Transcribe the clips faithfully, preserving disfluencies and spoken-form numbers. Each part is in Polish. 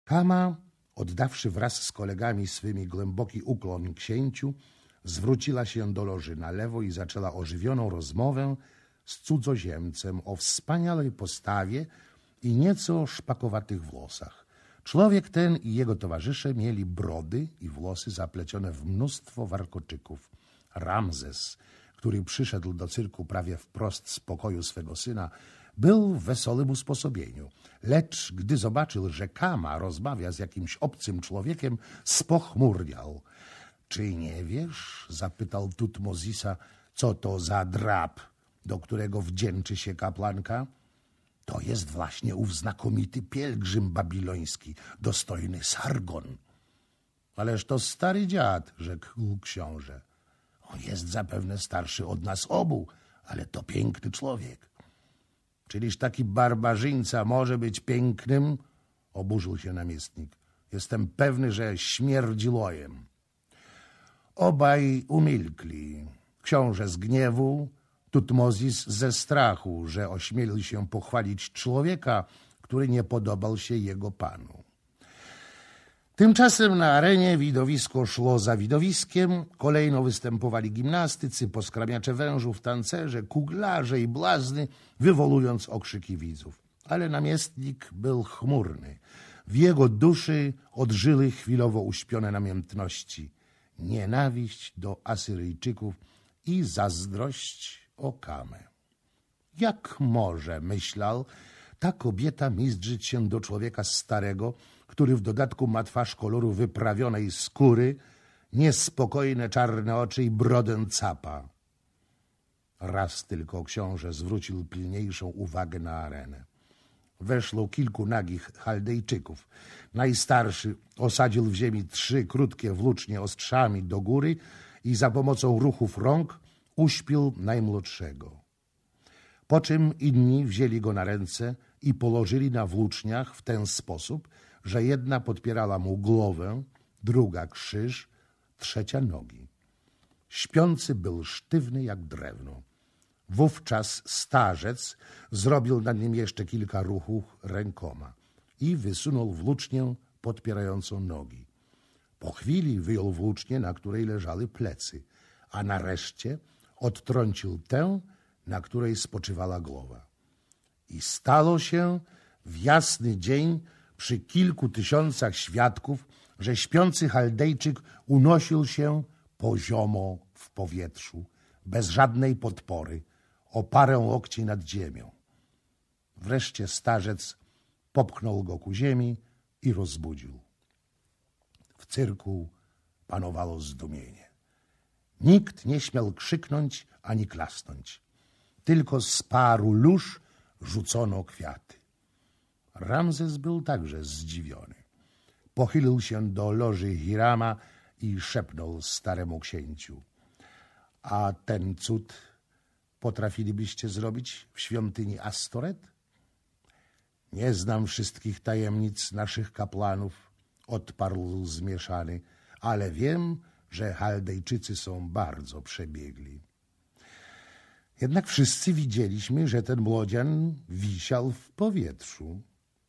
Kama, oddawszy wraz z kolegami swymi głęboki ukłon księciu, zwróciła się do loży na lewo i zaczęła ożywioną rozmowę z cudzoziemcem o wspaniałej postawie i nieco szpakowatych włosach. Człowiek ten i jego towarzysze mieli brody i włosy zaplecione w mnóstwo warkoczyków. Ramzes, który przyszedł do cyrku prawie wprost z pokoju swego syna, był w wesołym usposobieniu, lecz gdy zobaczył, że Kama rozmawia z jakimś obcym człowiekiem, spochmurniał. — Czy nie wiesz? — zapytał Tutmozisa, — co to za drab, do którego wdzięczy się kapłanka? — To jest właśnie ów znakomity pielgrzym babiloński, dostojny Sargon. — Ależ to stary dziad — rzekł książę. — On jest zapewne starszy od nas obu, ale to piękny człowiek. — Czyliż taki barbarzyńca może być pięknym? — oburzył się namiestnik. — Jestem pewny, że śmierdzi lojem. Obaj umilkli. Książę z gniewu, Tutmozis ze strachu, że ośmielił się pochwalić człowieka, który nie podobał się jego panu. Tymczasem na arenie widowisko szło za widowiskiem. Kolejno występowali gimnastycy, poskramiacze wężów, tancerze, kuglarze i blazny, wywołując okrzyki widzów. Ale namiestnik był chmurny. W jego duszy odżyły chwilowo uśpione namiętności, nienawiść do Asyryjczyków i zazdrość o Kamę. Jak może, myślał, ta kobieta mizdrzyć się do człowieka starego, który w dodatku ma twarz koloru wyprawionej skóry, niespokojne czarne oczy i brodę capa. Raz tylko książę zwrócił pilniejszą uwagę na arenę. Weszło kilku nagich Chaldejczyków. Najstarszy osadził w ziemi trzy krótkie włócznie ostrzami do góry i za pomocą ruchów rąk uśpił najmłodszego. Po czym inni wzięli go na ręce i położyli na włóczniach w ten sposób, że jedna podpierała mu głowę, druga krzyż, trzecia nogi. Śpiący był sztywny jak drewno. Wówczas starzec zrobił nad nim jeszcze kilka ruchów rękoma i wysunął włócznię podpierającą nogi. Po chwili wyjął włócznię, na której leżały plecy, a nareszcie odtrącił tę, na której spoczywała głowa. I stało się w jasny dzień przy kilku tysiącach świadków, że śpiący Chaldejczyk unosił się poziomo w powietrzu, bez żadnej podpory, o parę łokci nad ziemią. Wreszcie starzec popchnął go ku ziemi i rozbudził. W cyrku panowało zdumienie. Nikt nie śmiał krzyknąć ani klasnąć. Tylko z paru lóż rzucono kwiaty. Ramzes był także zdziwiony. Pochylił się do loży Hirama i szepnął staremu księciu. A ten cud potrafilibyście zrobić w świątyni Astoret? Nie znam wszystkich tajemnic naszych kapłanów, odparł zmieszany, ale wiem, że Chaldejczycy są bardzo przebiegli. Jednak wszyscy widzieliśmy, że ten młodzian wisiał w powietrzu.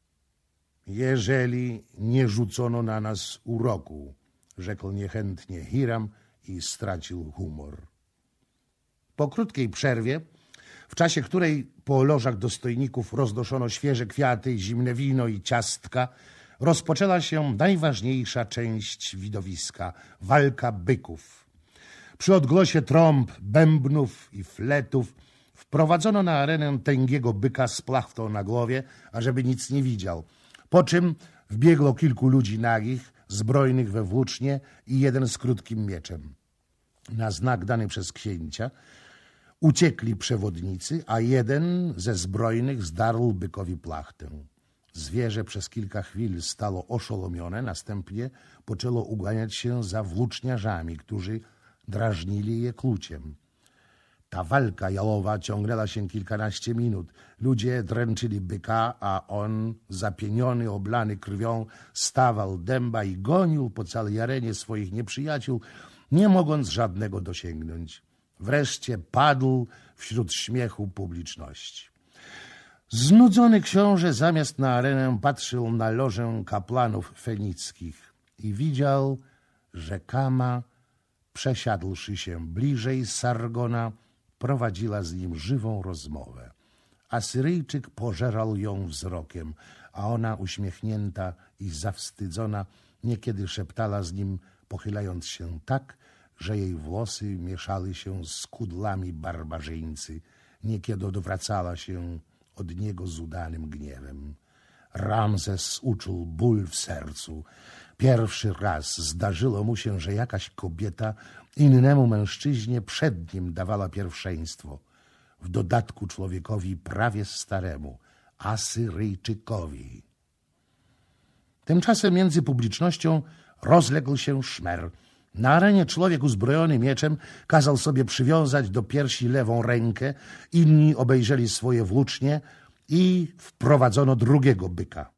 Jeżeli nie rzucono na nas uroku, rzekł niechętnie Hiram i stracił humor. Po krótkiej przerwie, w czasie której po lożach dostojników roznoszono świeże kwiaty, zimne wino i ciastka, rozpoczęła się najważniejsza część widowiska – walka byków. Przy odgłosie trąb, bębnów i fletów wprowadzono na arenę tęgiego byka z plachtą na głowie, ażeby nic nie widział. Po czym wbiegło kilku ludzi nagich, zbrojnych we włócznie i jeden z krótkim mieczem. Na znak dany przez księcia uciekli przewodnicy, a jeden ze zbrojnych zdarł bykowi plachtę. Zwierzę przez kilka chwil stało oszołomione, następnie poczęło uganiać się za włóczniarzami, którzy drażnili je kluciem. Ta walka jałowa ciągnęła się kilkanaście minut. Ludzie dręczyli byka, a on, zapieniony, oblany krwią, stawał dęba i gonił po całej arenie swoich nieprzyjaciół, nie mogąc żadnego dosięgnąć. Wreszcie padł wśród śmiechu publiczności. Znudzony książę zamiast na arenę patrzył na lożę kapłanów fenickich i widział, że Kama, przesiadłszy się bliżej Sargona, prowadziła z nim żywą rozmowę. Asyryjczyk pożerał ją wzrokiem, a ona, uśmiechnięta i zawstydzona, niekiedy szeptała z nim, pochylając się tak, że jej włosy mieszały się z kudłami barbarzyńcy. Niekiedy odwracała się od niego z udanym gniewem. Ramzes uczuł ból w sercu. Pierwszy raz zdarzyło mu się, że jakaś kobieta innemu mężczyźnie przed nim dawała pierwszeństwo. W dodatku człowiekowi prawie staremu, Asyryjczykowi. Tymczasem między publicznością rozległ się szmer. Na arenie człowiek uzbrojony mieczem kazał sobie przywiązać do piersi lewą rękę, inni obejrzeli swoje włócznie i wprowadzono drugiego byka.